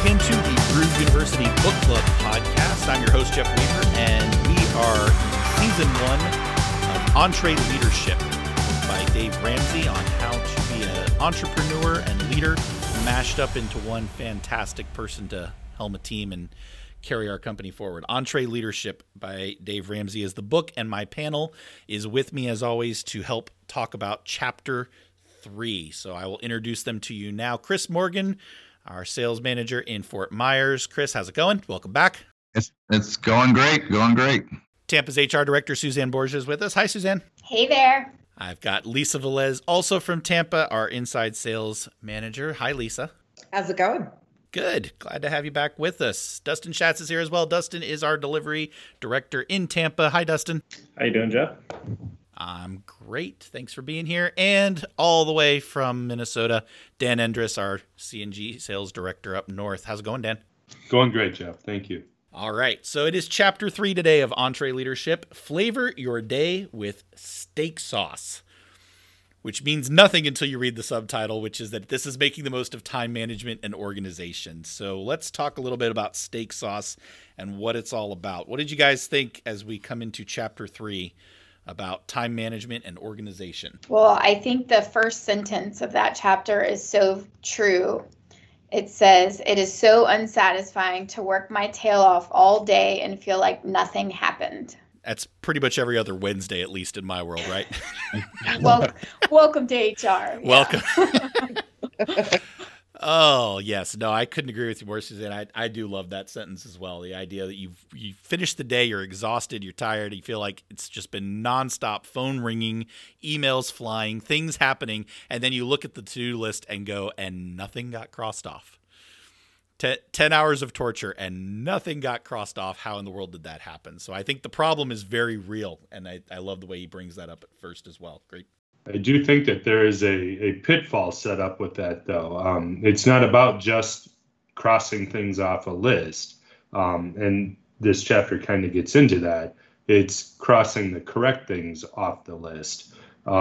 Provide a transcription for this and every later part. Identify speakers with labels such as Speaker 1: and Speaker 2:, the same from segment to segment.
Speaker 1: into the Brew University Book Club podcast. I'm your host, Jeff Weaver, and we are in season 1 of Entre Leadership by Dave Ramsey on how to be an entrepreneur and leader mashed up into one fantastic person to helm a team and carry our company forward. Entre Leadership by Dave Ramsey is the book, and my panel is with me as always to help talk about chapter 3. So I will introduce them to you now. Chris Morgan, our sales manager in Fort Myers. Chris, how's it going? Welcome back.
Speaker 2: It's going great,
Speaker 1: Tampa's HR director, Suzanne Borgia, is with us. Hi, Suzanne.
Speaker 3: Hey there.
Speaker 1: I've got Lisa Velez, also from Tampa, our inside sales manager. Hi, Lisa.
Speaker 4: How's it going?
Speaker 1: Good. Glad to have you back with us. Dustin Schatz is here as well. Dustin is our delivery director in Tampa. Hi, Dustin.
Speaker 5: How you doing, Jeff?
Speaker 1: I'm great. Thanks for being here. And all the way from Minnesota, Dan Endres, our C&G sales director up north. How's it going, Dan?
Speaker 5: Going great, Jeff. Thank you.
Speaker 1: All right. So it is chapter 3 today of Entre Leadership. Flavor your day with steak sauce, which means nothing until you read the subtitle, which is that this is making the most of time management and organization. So let's talk a little bit about steak sauce and what it's all about. What did you guys think as we come into chapter 3? About time management and organization?
Speaker 3: Well, I think the first sentence of that chapter is so true. It says, "It is so unsatisfying to work my tail off all day and feel like nothing happened."
Speaker 1: That's pretty much every other Wednesday, at least in my world, right?
Speaker 3: Welcome to HR.
Speaker 1: Welcome. Oh, yes. No, I couldn't agree with you more, Suzanne. I do love that sentence as well. The idea that you finish the day, you're exhausted, you're tired, you feel like it's just been nonstop phone ringing, emails flying, things happening, and then you look at the to-do list and go, and nothing got crossed off. 10 hours of torture and nothing got crossed off. How in the world did that happen? So I think the problem is very real, and I love the way he brings that up at first as well. Great.
Speaker 5: I do think that there is a pitfall set up with that, though. It's not about just crossing things off a list, and this chapter kind of gets into that. It's crossing the correct things off the list.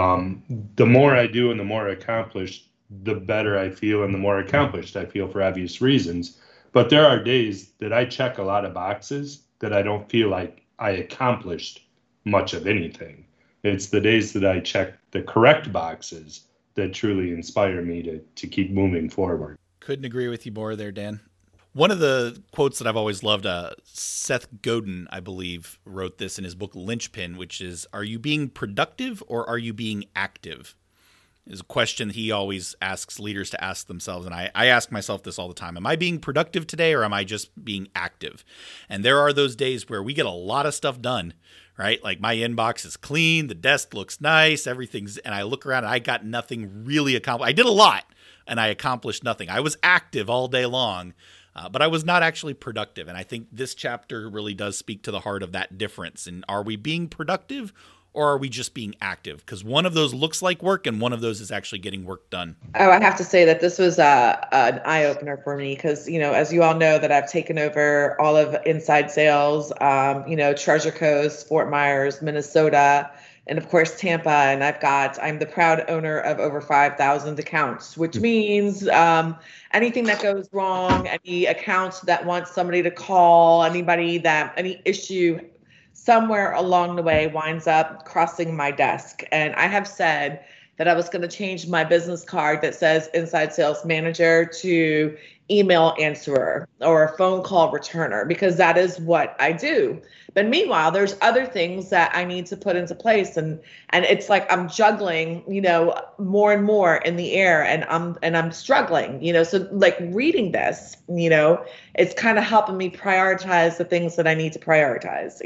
Speaker 5: The more I do and the more accomplished, the better I feel and the more accomplished I feel for obvious reasons. But there are days that I check a lot of boxes that I don't feel like I accomplished much of anything. It's the days that I check the correct boxes that truly inspire me to keep moving forward.
Speaker 1: Couldn't agree with you more there, Dan. One of the quotes that I've always loved, Seth Godin, I believe, wrote this in his book Linchpin, which is, "Are you being productive or are you being active?" Is a question he always asks leaders to ask themselves. And I ask myself this all the time. Am I being productive today or am I just being active? And there are those days where we get a lot of stuff done, right? Like my inbox is clean, the desk looks nice, and I look around and I got nothing really accomplished. I did a lot and I accomplished nothing. I was active all day long, but I was not actually productive. And I think this chapter really does speak to the heart of that difference. And are we being productive or are we just being active? Because one of those looks like work and one of those is actually getting work done.
Speaker 4: Oh, I have to say that this was an eye-opener for me because, as you all know, that I've taken over all of inside sales, Treasure Coast, Fort Myers, Minnesota, and of course, Tampa. And I'm the proud owner of over 5,000 accounts, which means anything that goes wrong, any accounts that want somebody to call, any issue somewhere along the way winds up crossing my desk. And I have said that I was going to change my business card that says inside sales manager to email answerer or a phone call returner, because that is what I do. But meanwhile, there's other things that I need to put into place. And it's like I'm juggling, more and more in the air and I'm struggling, so like reading this, it's kind of helping me prioritize the things that I need to prioritize,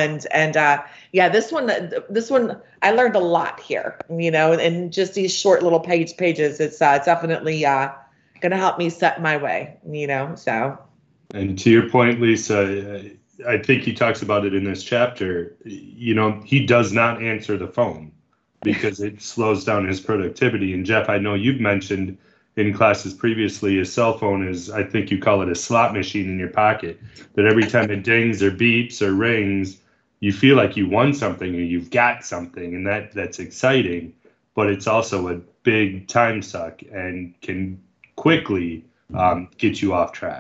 Speaker 4: this one, I learned a lot here, and just these short little pages, it's definitely going to help me set my way, so.
Speaker 5: And to your point, Lisa, I think he talks about it in this chapter. He does not answer the phone because it slows down his productivity. And Jeff, I know you've mentioned in classes previously, a cell phone is, I think you call it a slot machine in your pocket, that every time it dings or beeps or rings, you feel like you won something or you've got something, and that's exciting, but it's also a big time suck and can quickly get you off track.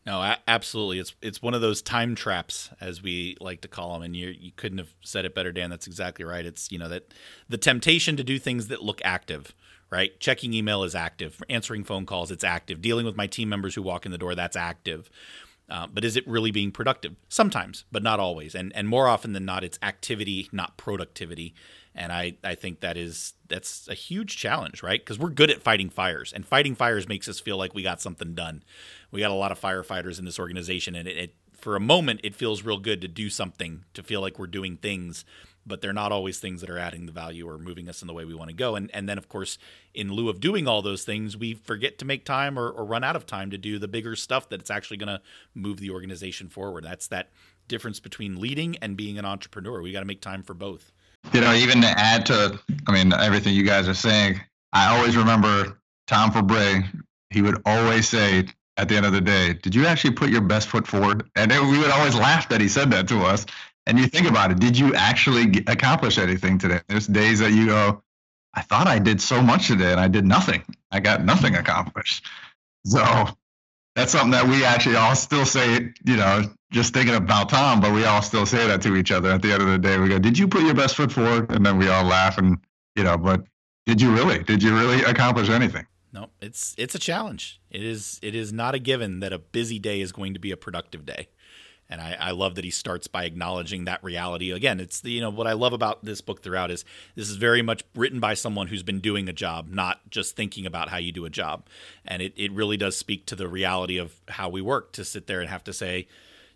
Speaker 1: No, absolutely. It's one of those time traps, as we like to call them, and you couldn't have said it better, Dan. That's exactly right. It's that the temptation to do things that look active, right? Checking email is active, answering phone calls, it's active, dealing with my team members who walk in the door, that's active. But is it really being productive? Sometimes, but not always, and more often than not, it's activity, not productivity. And I think that's a huge challenge, right? Because we're good at fighting fires, and fighting fires makes us feel like we got something done. We got a lot of firefighters in this organization, and it for a moment it feels real good to do something, to feel like we're doing things, but they're not always things that are adding the value or moving us in the way we want to go. And then, of course, in lieu of doing all those things, we forget to make time or run out of time to do the bigger stuff that's actually going to move the organization forward. That's that difference between leading and being an entrepreneur. We got to make time for both.
Speaker 2: Even to add to, everything you guys are saying, I always remember Tom Fabray. He would always say at the end of the day, did you actually put your best foot forward? And we would always laugh that he said that to us. And you think about it, did you actually accomplish anything today? There's days that you go, I thought I did so much today and I did nothing. I got nothing accomplished. So that's something that we actually all still say, just thinking about Tom, but we all still say that to each other. At the end of the day, we go, did you put your best foot forward? And then we all laugh and, but did you really accomplish anything?
Speaker 1: No, it's a challenge. It is not a given that a busy day is going to be a productive day. And I love that he starts by acknowledging that reality. Again, it's what I love about this book throughout is this is very much written by someone who's been doing a job, not just thinking about how you do a job. And it really does speak to the reality of how we work, to sit there and have to say,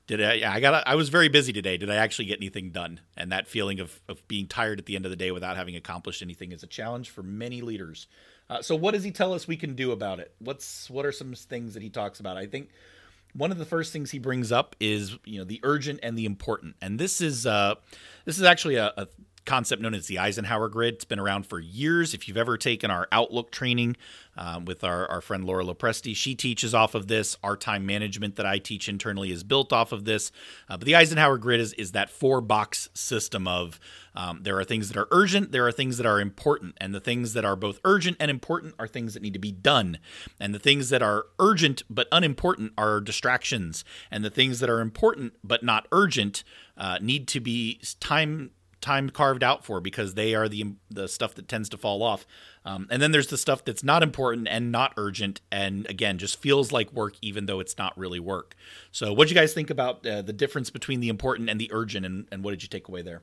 Speaker 1: I was very busy today. Did I actually get anything done? And that feeling of being tired at the end of the day without having accomplished anything is a challenge for many leaders. So what does he tell us we can do about it? What are some things that he talks about? I think one of the first things he brings up is the urgent and the important, and this is actually a concept known as the Eisenhower Grid. It's been around for years. If you've ever taken our Outlook training with our friend Laura Lopresti, she teaches off of this. Our time management that I teach internally is built off of this. But the Eisenhower Grid is that 4-box system of there are things that are urgent, there are things that are important, and the things that are both urgent and important are things that need to be done. And the things that are urgent but unimportant are distractions. And the things that are important but not urgent need to be time carved out for, because they are the stuff that tends to fall off. And then there's the stuff that's not important and not urgent, and again, just feels like work even though it's not really work. So what do you guys think about the difference between the important and the urgent, and what did you take away there?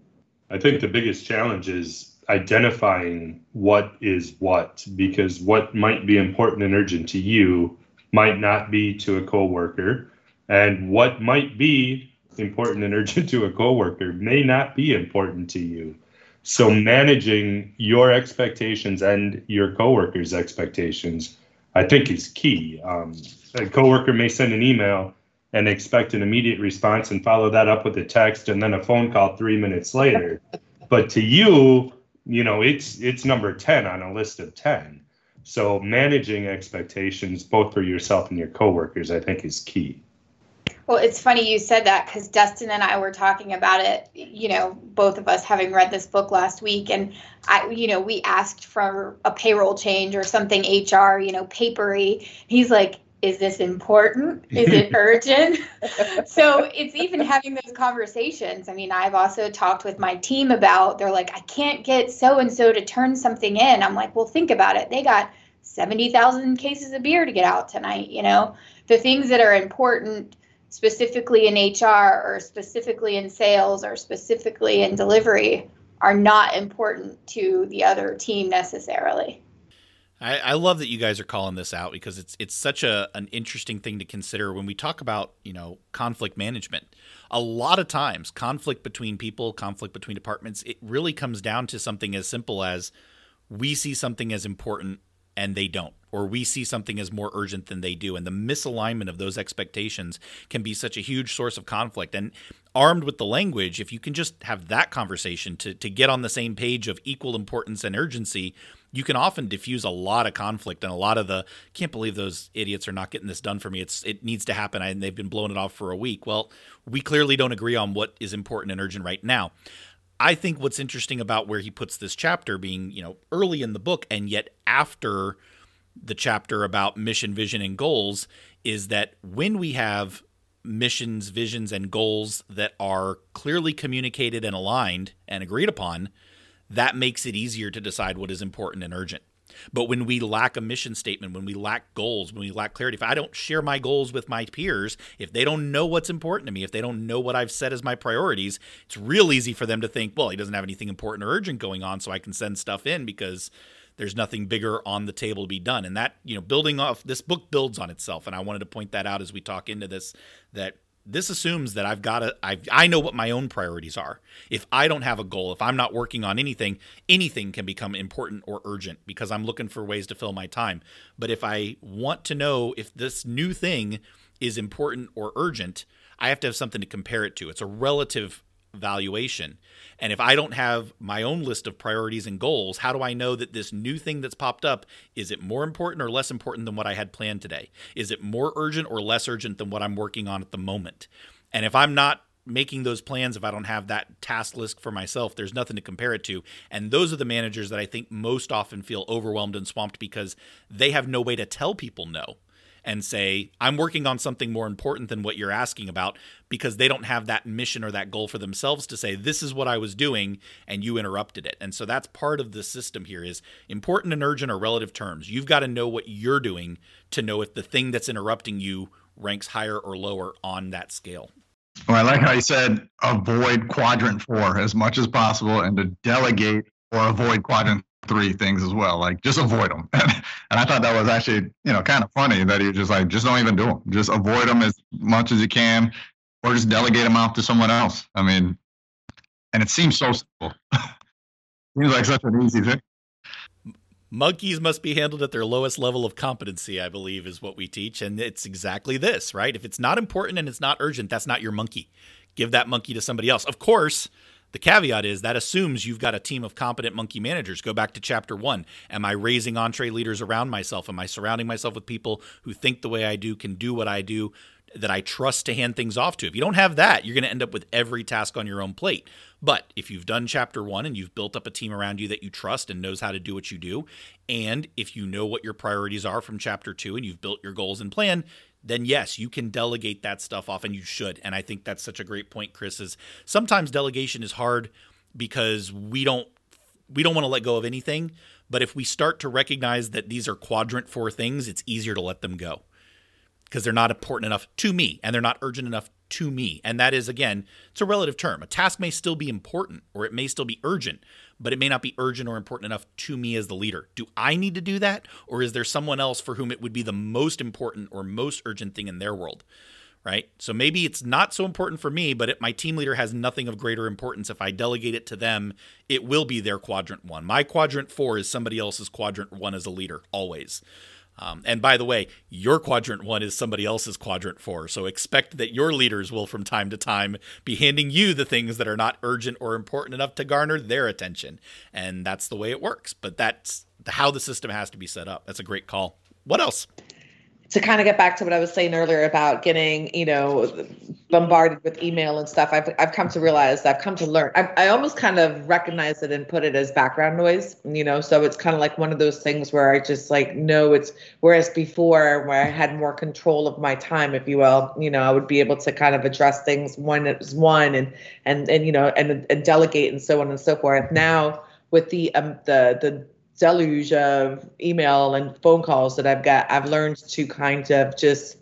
Speaker 5: I think the biggest challenge is identifying what is what, because what might be important and urgent to you might not be to a coworker, and what might be important and urgent to a coworker may not be important to you. So managing your expectations and your coworkers' expectations, I think, is key. A coworker may send an email and expect an immediate response and follow that up with a text and then a phone call 3 minutes later. But to you, it's number 10 on a list of 10. So managing expectations both for yourself and your coworkers, I think, is key.
Speaker 3: Well, it's funny you said that, because Dustin and I were talking about it, both of us having read this book last week, and we asked for a payroll change or something HR, papery. He's like, is this important? Is it urgent? So it's even having those conversations. I mean, I've also talked with my team about, they're like, I can't get so-and-so to turn something in. I'm like, well, think about it. They got 70,000 cases of beer to get out tonight. The things that are important specifically in HR or specifically in sales or specifically in delivery are not important to the other team necessarily.
Speaker 1: I love that you guys are calling this out, because it's such an interesting thing to consider when we talk about, conflict management. A lot of times conflict between people, conflict between departments, it really comes down to something as simple as we see something as important and they don't, or we see something as more urgent than they do. And the misalignment of those expectations can be such a huge source of conflict. And armed with the language, if you can just have that conversation to get on the same page of equal importance and urgency, you can often diffuse a lot of conflict and a lot of the, can't believe those idiots are not getting this done for me. It needs to happen, and they've been blowing it off for a week. Well, we clearly don't agree on what is important and urgent right now. I think what's interesting about where he puts this chapter being, early in the book and yet after the chapter about mission, vision, and goals is that when we have missions, visions, and goals that are clearly communicated and aligned and agreed upon, that makes it easier to decide what is important and urgent. But when we lack a mission statement, when we lack goals, when we lack clarity, if I don't share my goals with my peers, if they don't know what's important to me, if they don't know what I've set as my priorities, it's real easy for them to think, well, he doesn't have anything important or urgent going on, so I can send stuff in because there's nothing bigger on the table to be done. And that, building off, this book builds on itself. And I wanted to point that out as we talk into this, that this assumes that I know what my own priorities are. If I don't have a goal, if I'm not working on anything can become important or urgent because I'm looking for ways to fill my time. But if I want to know if this new thing is important or urgent, I have to have something to compare it to. It's a relative valuation. And if I don't have my own list of priorities and goals, how do I know that this new thing that's popped up, is it more important or less important than what I had planned today? Is it more urgent or less urgent than what I'm working on at the moment? And if I'm not making those plans, if I don't have that task list for myself, there's nothing to compare it to. And those are the managers that I think most often feel overwhelmed and swamped because they have no way to tell people no and say, I'm working on something more important than what you're asking about, because they don't have that mission or that goal for themselves to say, this is what I was doing and you interrupted it. And so that's part of the system here is important and urgent are relative terms. You've got to know what you're doing to know if the thing that's interrupting you ranks higher or lower on that scale.
Speaker 2: Well, I like how you said avoid quadrant 4 as much as possible and to delegate or avoid quadrant 3 things as well. Like just avoid them. And I thought that was actually, kind of funny that he just like, just don't even do them. Just avoid them as much as you can, or just delegate them off to someone else. I mean, and it seems so simple. Seems like such an easy thing.
Speaker 1: Monkeys must be handled at their lowest level of competency, I believe, is what we teach. And it's exactly this, right? If it's not important and it's not urgent, that's not your monkey. Give that monkey to somebody else. Of course, the caveat is that assumes you've got a team of competent monkey managers. Go back to chapter 1. Am I raising entree leaders around myself? Am I surrounding myself with people who think the way I do, can do what I do, that I trust to hand things off to? If you don't have that, you're going to end up with every task on your own plate. But if you've done chapter 1 and you've built up a team around you that you trust and knows how to do what you do, and if you know what your priorities are from chapter 2 and you've built your goals and plan, then yes, you can delegate that stuff off, and you should. And I think that's such a great point, Chris, is sometimes delegation is hard because we don't want to let go of anything. But if we start to recognize that these are quadrant 4 things, it's easier to let them go because they're not important enough to me and they're not urgent enough to me. And that is, again, it's a relative term. A task may still be important or it may still be urgent, but it may not be urgent or important enough to me as the leader. Do I need to do that? Or is there someone else for whom it would be the most important or most urgent thing in their world, right? So maybe it's not so important for me, but my team leader has nothing of greater importance. If I delegate it to them, it will be their quadrant 1. My quadrant 4 is somebody else's quadrant 1 as a leader, always. And by the way, your quadrant 1 is somebody else's quadrant 4. So expect that your leaders will from time to time be handing you the things that are not urgent or important enough to garner their attention. And that's the way it works. But that's how the system has to be set up. That's a great call. What else?
Speaker 4: To kind of get back to what I was saying earlier about getting, bombarded with email and stuff, I've come to realize, I've come to learn. I almost kind of recognize it and put it as background noise, so it's kind of like one of those things where I just know it's, whereas before where I had more control of my time, if you will, I would be able to kind of address things one at one and delegate and so on and so forth. Now with the deluge of email and phone calls that I've learned to kind of just,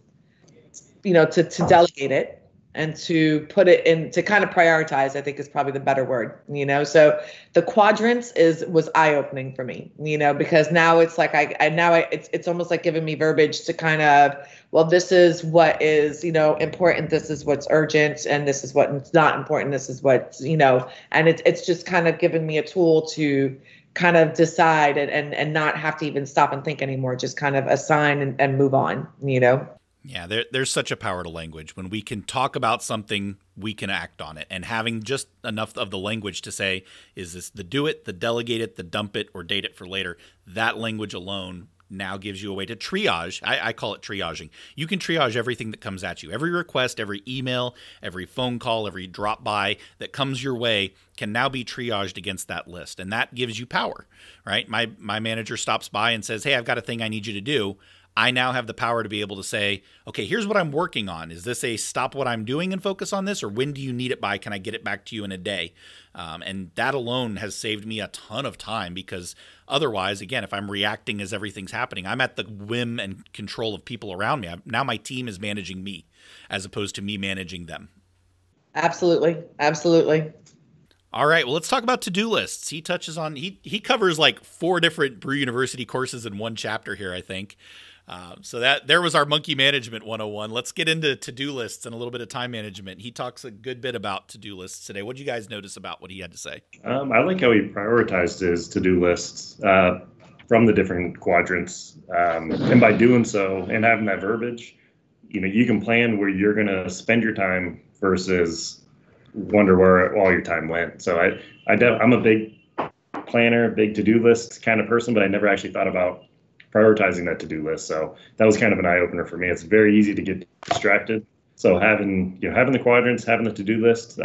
Speaker 4: to delegate it and to put it in, to kind of prioritize, I think is probably the better word, so the quadrants was eye-opening for me, because now it's like, it's almost like giving me verbiage to kind of, well, this is what is, important. This is what's urgent. And this is what's not important. This is what, and it's just kind of giving me a tool to kind of decide and not have to even stop and think anymore, just kind of assign and move on,
Speaker 1: Yeah, there's such a power to language. When we can talk about something, we can act on it. And having just enough of the language to say, is this the do it, the delegate it, the dump it, or date it for later, that language alone now gives you a way to triage. I call it triaging. You can triage everything that comes at you. Every request, every email, every phone call, every drop by that comes your way can now be triaged against that list. And that gives you power, right? My manager stops by and says, hey, I've got a thing I need you to do. I now have the power to be able to say, okay, here's what I'm working on. Is this a stop what I'm doing and focus on this? Or when do you need it by? Can I get it back to you in a day? And that alone has saved me a ton of time, because otherwise, again, if I'm reacting as everything's happening, I'm at the whim and control of people around me. Now my team is managing me as opposed to me managing them.
Speaker 4: Absolutely. Absolutely.
Speaker 1: All right, well, let's talk about to-do lists. He touches on, he covers like 4 different Brew University courses in one chapter here, I think. So there was our Monkey Management 101. Let's get into to-do lists and a little bit of time management. He talks a good bit about to-do lists today. What did you guys notice about what he had to say?
Speaker 6: I like how he prioritized his to-do lists from the different quadrants. And by doing so and having that verbiage, you can plan where you're going to spend your time versus wonder where all your time went. So I'm a big planner, big to-do list kind of person, but I never actually thought about prioritizing that to-do list. So that was kind of an eye-opener for me. It's very easy to get distracted. So having the quadrants, having the to-do list,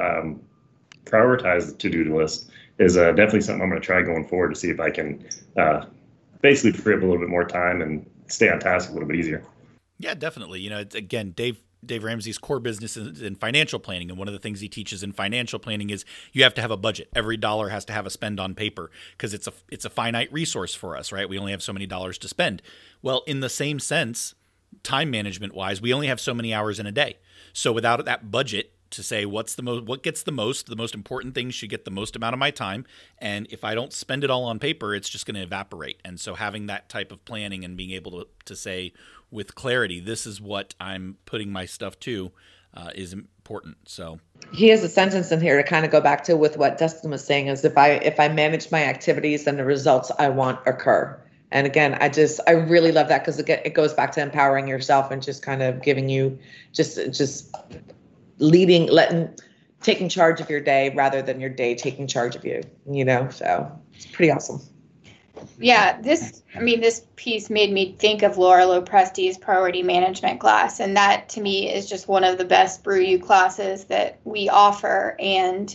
Speaker 6: prioritize the to-do list is definitely something I'm going to try going forward to see if I can basically free up a little bit more time and stay on task a little bit easier.
Speaker 1: Yeah, definitely. It's, again, Dave Ramsey's core business is in financial planning. And one of the things he teaches in financial planning is you have to have a budget. Every dollar has to have a spend on paper, because it's a finite resource for us, right? We only have so many dollars to spend. Well, in the same sense, time management wise, we only have so many hours in a day. So without that budget to say what gets the most important things should get the most amount of my time. And if I don't spend it all on paper, it's just going to evaporate. And so having that type of planning and being able to say with clarity, this is what I'm putting my stuff to, is important. So
Speaker 4: he has a sentence in here to kind of go back to with what Dustin was saying, is if I manage my activities, then the results I want occur. And again, I really love that, because it goes back to empowering yourself and just kind of giving you just taking charge of your day rather than your day taking charge of you, so it's pretty awesome.
Speaker 3: Yeah, this piece made me think of Laura Lopresti's priority management class. And that to me is just one of the best Brew U classes that we offer. And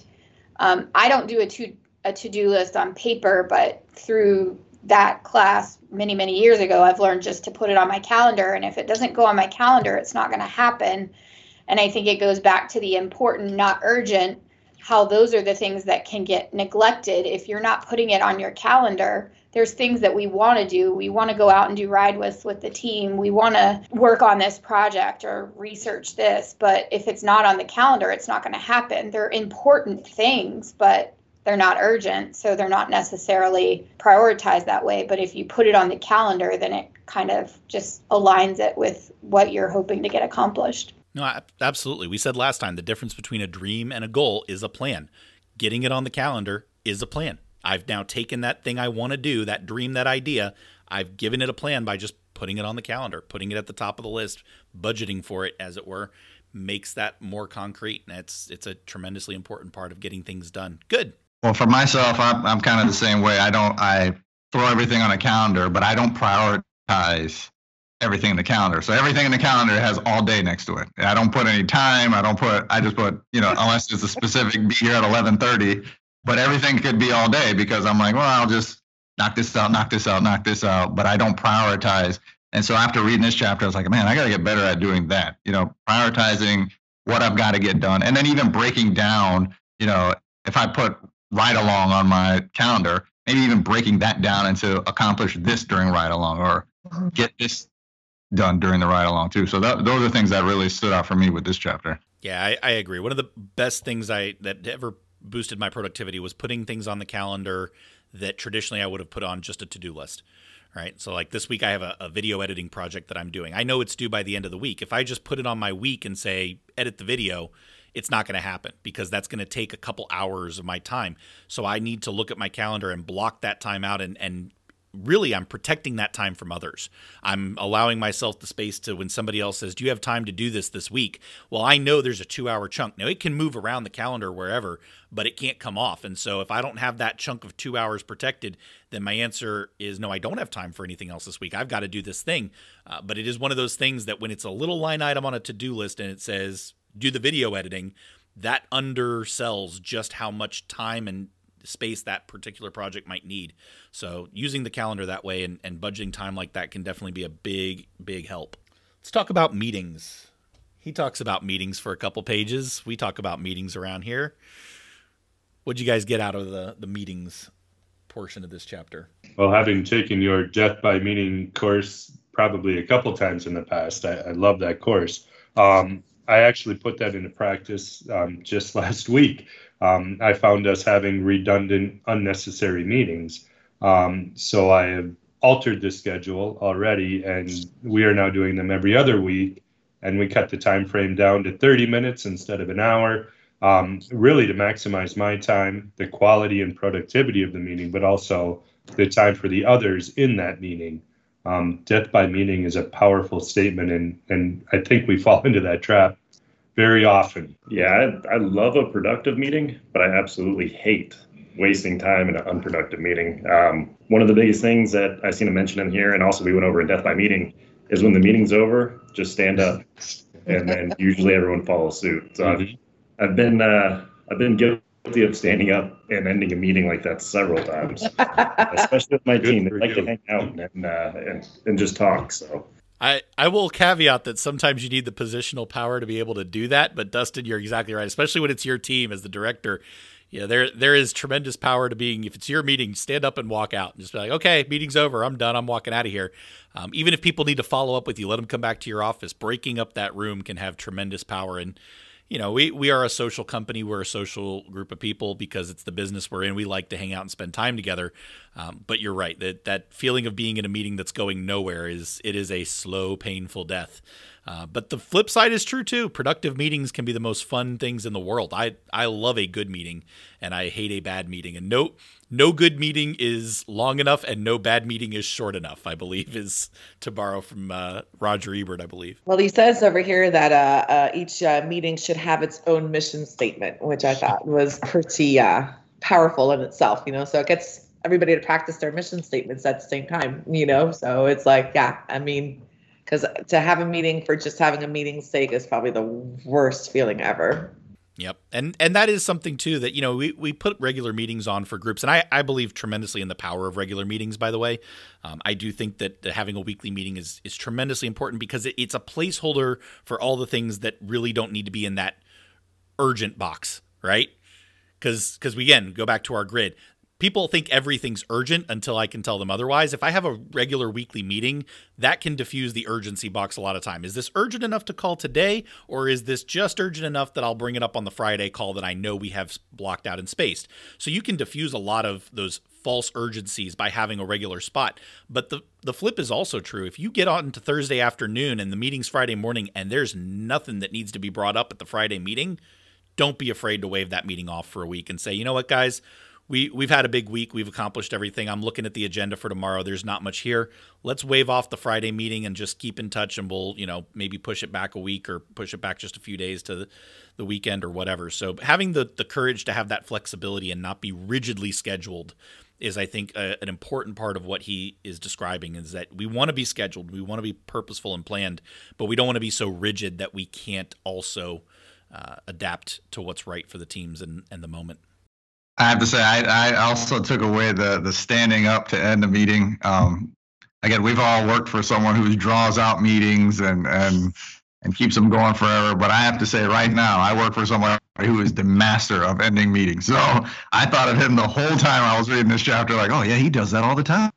Speaker 3: I don't do a to-do list on paper, but through that class many, many years ago, I've learned just to put it on my calendar. And if it doesn't go on my calendar, it's not going to happen. And I think it goes back to the important, not urgent, how those are the things that can get neglected. If you're not putting it on your calendar, there's things that we want to do. We want to go out and do ride with the team. We want to work on this project or research this. But if it's not on the calendar, it's not going to happen. They're important things, but they're not urgent. So they're not necessarily prioritized that way. But if you put it on the calendar, then it kind of just aligns it with what you're hoping to get accomplished.
Speaker 1: No, absolutely. We said last time, the difference between a dream and a goal is a plan. Getting it on the calendar is a plan. I've now taken that thing I want to do, that dream, that idea. I've given it a plan by just putting it on the calendar, putting it at the top of the list, budgeting for it, as it were, makes that more concrete. And it's a tremendously important part of getting things done. Good.
Speaker 2: Well, for myself, I'm kind of the same way. I throw everything on a calendar, but I don't prioritize everything in the calendar. So everything in the calendar has all day next to it. I don't put any time. I just put, unless it's a specific, be here at 11:30, but everything could be all day, because I'm like, well, I'll just knock this out, but I don't prioritize. And so after reading this chapter, I was like, man, I got to get better at doing that, prioritizing what I've got to get done. And then even breaking down, if I put ride along on my calendar, maybe even breaking that down into accomplish this during ride along, or get this done during the ride along too. So those are things that really stood out for me with this chapter.
Speaker 1: Yeah, I agree. One of the best things that ever boosted my productivity was putting things on the calendar that traditionally I would have put on just a to-do list. Right. So like this week I have a video editing project that I'm doing. I know it's due by the end of the week. If I just put it on my week and say, edit the video, it's not going to happen, because that's going to take a couple hours of my time. So I need to look at my calendar and block that time out and really I'm protecting that time from others. I'm allowing myself the space to, when somebody else says, do you have time to do this week? Well, I know there's a 2-hour chunk. Now it can move around the calendar wherever, but it can't come off. And so if I don't have that chunk of 2 hours protected, then my answer is no, I don't have time for anything else this week. I've got to do this thing. But it is one of those things that when it's a little line item on a to-do list and it says, do the video editing, that undersells just how much time and space that particular project might need. So using the calendar that way and budgeting time like that can definitely be a big help. Let's talk about meetings. He talks about meetings for a couple pages. We talk about meetings around here. What'd you guys get out of the meetings portion of this chapter?
Speaker 5: Well, having taken your Death by Meeting course probably a couple times in the past, I love that course. I actually put that into practice just last week. I found us having redundant, unnecessary meetings. So I have altered the schedule already, and we are now doing them every other week. And we cut the time frame down to 30 minutes instead of an hour, really to maximize my time, the quality and productivity of the meeting, but also the time for the others in that meeting. Death by meeting is a powerful statement, and I think we fall into that trap very often.
Speaker 6: Yeah, I love a productive meeting, but I absolutely hate wasting time in an unproductive meeting. One of the biggest things that I've seen him mention in here, and also we went over in Death by Meeting, is when the meeting's over, just stand up, and then usually everyone follows suit. So I've been guilty of standing up and ending a meeting like that several times, especially with my team. They like to hang out and just talk. So
Speaker 1: I will caveat that sometimes you need the positional power to be able to do that. But Dustin, you're exactly right, especially when it's your team as the director. Yeah, there is tremendous power to being, if it's your meeting, stand up and walk out and just be like, okay, meeting's over. I'm done. I'm walking out of here. Even if people need to follow up with you, let them come back to your office. Breaking up that room can have tremendous power. And, you know, we are a social company. We're a social group of people because it's the business we're in. We like to hang out and spend time together. But you're right. That feeling of being in a meeting that's going nowhere is a slow, painful death. But the flip side is true too. Productive meetings can be the most fun things in the world. I love a good meeting and I hate a bad meeting. And no good meeting is long enough and no bad meeting is short enough, I believe, is to borrow from Roger Ebert, I believe.
Speaker 4: Well, he says over here that each meeting should have its own mission statement, which I thought was pretty powerful in itself, you know, so it gets everybody to practice their mission statements at the same time, you know, so it's like, yeah, I mean, because to have a meeting for just having a meeting's sake is probably the worst feeling ever.
Speaker 1: Yep. And that is something too that, you know, we put regular meetings on for groups. And I believe tremendously in the power of regular meetings, by the way. I do think that having a weekly meeting is tremendously important because it's a placeholder for all the things that really don't need to be in that urgent box, right? Because we, again, go back to our grid. People think everything's urgent until I can tell them otherwise. If I have a regular weekly meeting, that can diffuse the urgency box a lot of time. Is this urgent enough to call today, or is this just urgent enough that I'll bring it up on the Friday call that I know we have blocked out and spaced? So you can diffuse a lot of those false urgencies by having a regular spot. But the flip is also true. If you get on to Thursday afternoon and the meeting's Friday morning and there's nothing that needs to be brought up at the Friday meeting, don't be afraid to waive that meeting off for a week and say, you know what, guys? We've had a big week. We've accomplished everything. I'm looking at the agenda for tomorrow. There's not much here. Let's waive off the Friday meeting and just keep in touch, and we'll, you know, maybe push it back a week or push it back just a few days to the weekend or whatever. So having the courage to have that flexibility and not be rigidly scheduled is, I think, an important part of what he is describing, is that we want to be scheduled. We want to be purposeful and planned, but we don't want to be so rigid that we can't also adapt to what's right for the teams and the moment.
Speaker 2: I have to say, I also took away the standing up to end a meeting. Again, we've all worked for someone who draws out meetings and keeps them going forever. But I have to say right now, I work for someone who is the master of ending meetings. So I thought of him the whole time I was reading this chapter, like, oh, yeah, he does that all the time.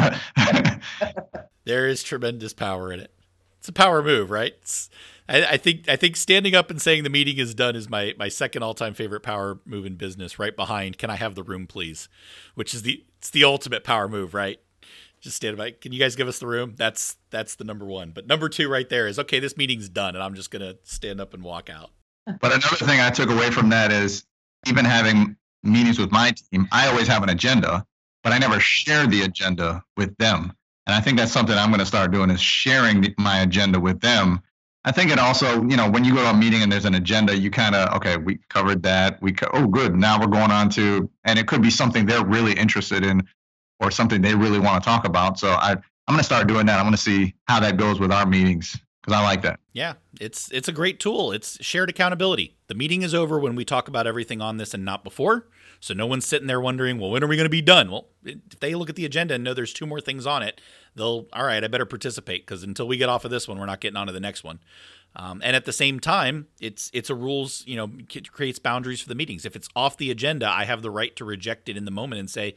Speaker 1: There is tremendous power in it. It's a power move, right? I think standing up and saying the meeting is done is my second all-time favorite power move in business, right behind "Can I have the room, please?" Which is it's the ultimate power move, right? Just stand by. Can you guys give us the room? That's the number one. But number two right there is, okay, this meeting's done, and I'm just gonna stand up and walk out.
Speaker 2: But another thing I took away from that is, even having meetings with my team, I always have an agenda. but I never shared the agenda with them. And I think that's something I'm going to start doing, is sharing my agenda with them. I think it also, when you go to a meeting and there's an agenda, you kind of, okay, we covered that. Oh, good. Now we're going on to, and it could be something they're really interested in or something they really want to talk about. So I'm going to start doing that. I'm going to see how that goes with our meetings, because I like that.
Speaker 1: Yeah, it's a great tool. It's shared accountability. The meeting is over when we talk about everything on this and not before. So no one's sitting there wondering, well, when are we going to be done? Well, if they look at the agenda and know there's 2 more things on it, all right, I better participate, because until we get off of this one, we're not getting on to the next one. And at the same time, it's a rules, it creates boundaries for the meetings. If it's off the agenda, I have the right to reject it in the moment and say,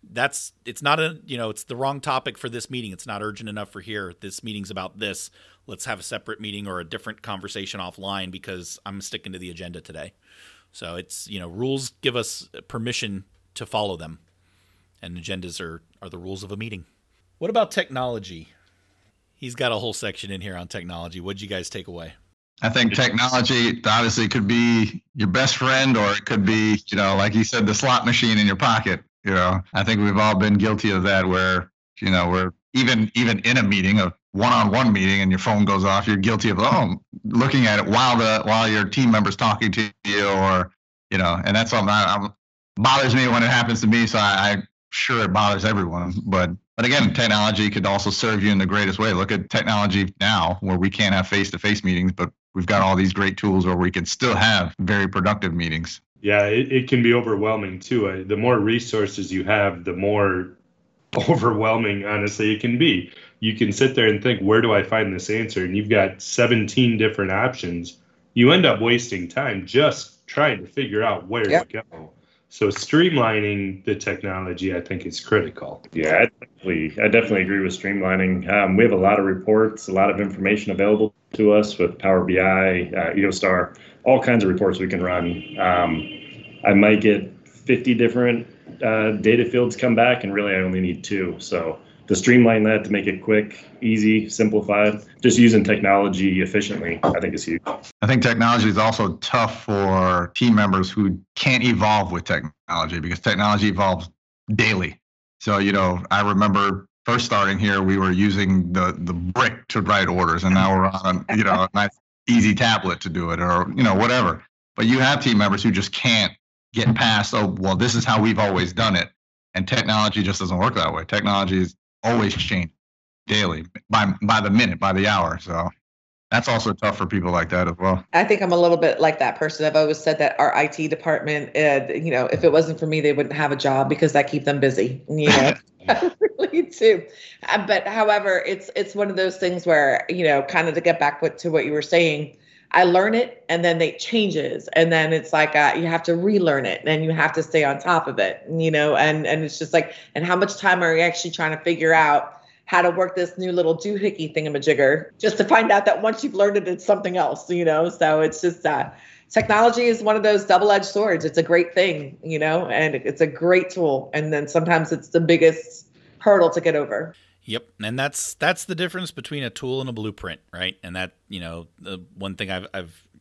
Speaker 1: it's not it's the wrong topic for this meeting. It's not urgent enough for here. This meeting's about this. Let's have a separate meeting or a different conversation offline, because I'm sticking to the agenda today. So it's, rules give us permission to follow them, and agendas are the rules of a meeting. What about technology? He's got a whole section in here on technology. What'd you guys take away?
Speaker 2: I think technology obviously could be your best friend, or it could be, like you said, the slot machine in your pocket. I think we've all been guilty of that, where, we're even in a meeting, a one-on-one meeting, and your phone goes off. You're guilty of looking at it while your team member's talking to you, or and that's something that bothers me when it happens to me. So I'm sure it bothers everyone. But again, technology could also serve you in the greatest way. Look at technology now, where we can't have face-to-face meetings, but we've got all these great tools where we can still have very productive meetings.
Speaker 5: Yeah, it can be overwhelming too. The more resources you have, the more overwhelming, honestly, it can be. You can sit there and think, where do I find this answer? And you've got 17 different options. You end up wasting time just trying to figure out where to go. So streamlining the technology, I think, is critical.
Speaker 6: Yeah, I definitely agree with streamlining. We have a lot of reports, a lot of information available to us with Power BI, EOStar, all kinds of reports we can run. I might get 50 different data fields come back, and really I only need 2. So to streamline that, to make it quick, easy, simplified, just using technology efficiently, I think is huge.
Speaker 2: I think technology is also tough for team members who can't evolve with technology, because technology evolves daily. So, I remember first starting here, we were using the brick to write orders, and now we're on, a nice easy tablet to do it, or, whatever. But you have team members who just can't get past, this is how we've always done it. And technology just doesn't work that way. Technology is always changing daily, by the minute, by the hour. So that's also tough for people like that as well.
Speaker 4: I think I'm a little bit like that person. I've always said that our IT department, if it wasn't for me, they wouldn't have a job, because I keep them busy. I really do. But however, it's one of those things where, kind of to get back to what you were saying, I learn it and then it changes. And then it's like, you have to relearn it and you have to stay on top of it, and it's just like, and how much time are you actually trying to figure out how to work this new little doohickey thingamajigger, just to find out that once you've learned it, it's something else, so it's just technology is one of those double-edged swords. It's a great thing, and it's a great tool. And then sometimes it's the biggest hurdle to get over.
Speaker 1: Yep. And that's the difference between a tool and a blueprint, right? And that, the one thing I've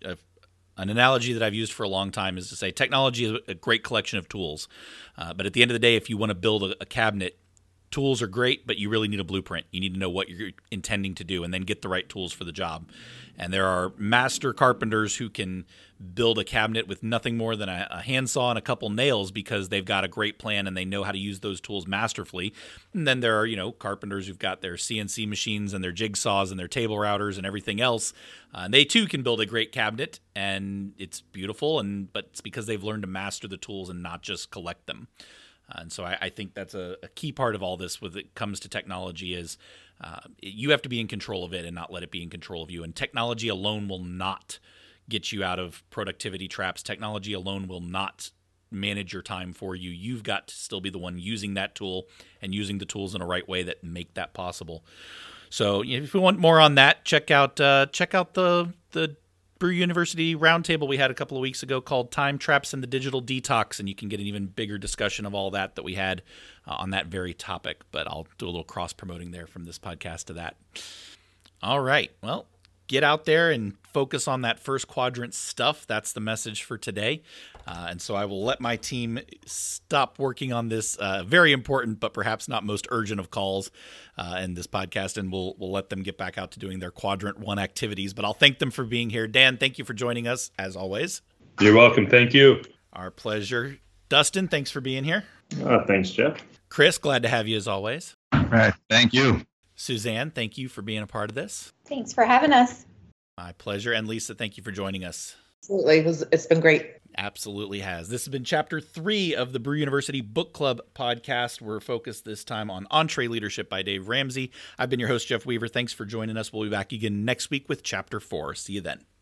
Speaker 1: an analogy that I've used for a long time is to say technology is a great collection of tools. But at the end of the day, if you want to build a cabinet, tools are great, but you really need a blueprint. You need to know what you're intending to do and then get the right tools for the job. And there are master carpenters who can build a cabinet with nothing more than a handsaw and a couple nails, because they've got a great plan and they know how to use those tools masterfully. And then there are, carpenters who've got their CNC machines and their jigsaws and their table routers and everything else. And they too can build a great cabinet, and it's beautiful. But it's because they've learned to master the tools and not just collect them. And so I think that's a key part of all this when it comes to technology is you have to be in control of it and not let it be in control of you. And technology alone will not get you out of productivity traps. Technology alone will not manage your time for you. You've got to still be the one using that tool and using the tools in a right way that make that possible. So if you want more on that, check out the Brew University roundtable we had a couple of weeks ago called Time Traps and the Digital Detox, and you can get an even bigger discussion of all that we had on that very topic. But I'll do a little cross-promoting there from this podcast to that. All right. Well, get out there and focus on that first quadrant stuff. That's the message for today. And so I will let my team stop working on this very important, but perhaps not most urgent of calls in this podcast, and we'll let them get back out to doing their quadrant 1 activities. But I'll thank them for being here. Dan, thank you for joining us, as always.
Speaker 5: You're welcome. Thank you.
Speaker 1: Our pleasure. Dustin, thanks for being here.
Speaker 6: Thanks, Jeff.
Speaker 1: Chris, glad to have you as always.
Speaker 2: All right. Thank you.
Speaker 1: Suzanne, thank you for being a part of this.
Speaker 3: Thanks for having us.
Speaker 1: My pleasure. And Lisa, thank you for joining us.
Speaker 4: Absolutely. It's been great.
Speaker 1: Absolutely has. This has been Chapter 3 of the Brew University Book Club podcast. We're focused this time on EntreLeadership by Dave Ramsey. I've been your host, Jeff Weaver. Thanks for joining us. We'll be back again next week with Chapter 4. See you then.